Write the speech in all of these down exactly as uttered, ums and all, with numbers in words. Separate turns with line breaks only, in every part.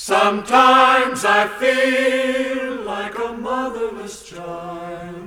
Sometimes I feel like a motherless child.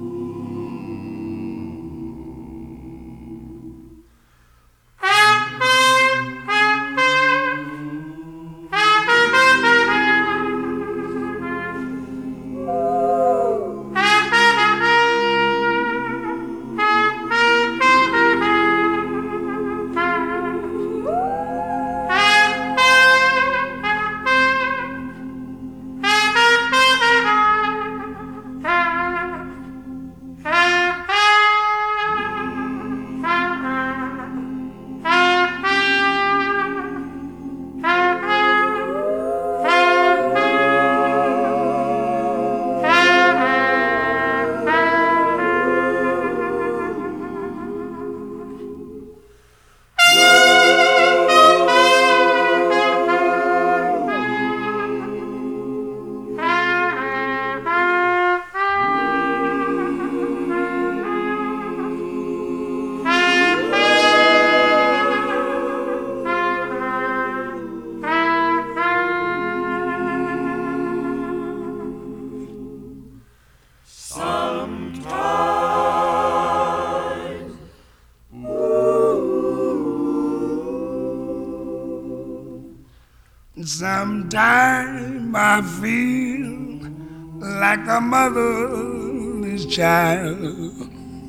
Sometimes I feel like a motherless child.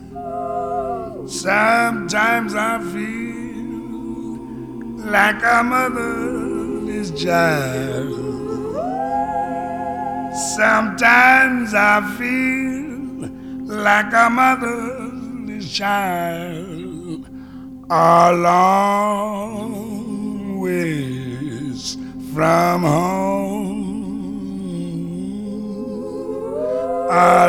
Sometimes I feel like a motherless child. Sometimes I feel like a motherless child. A long ways from home, a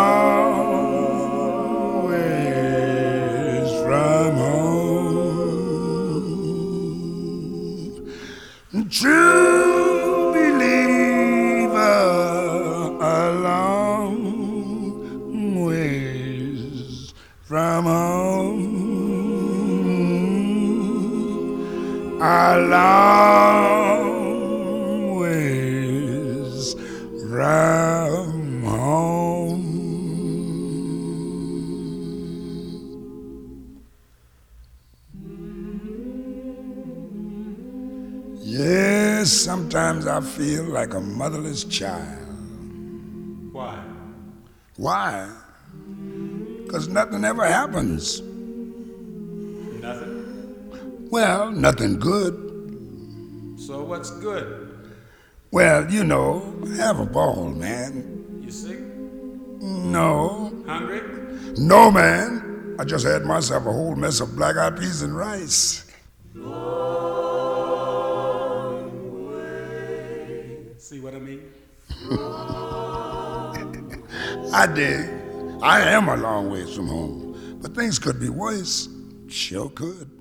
long ways from home. True believer, a long ways from home, a long from home. Yes, sometimes I feel like a motherless child.
Why?
Why? Because nothing ever happens.
Nothing?
Well, nothing good.
So what's good?
Well, you know, have a ball, man.
You sick?
No.
Hungry?
No, man. I just had myself a whole mess of black-eyed peas and rice.
Long way. See what I mean?
I dig. I am a long ways from home, but things could be worse. Sure could.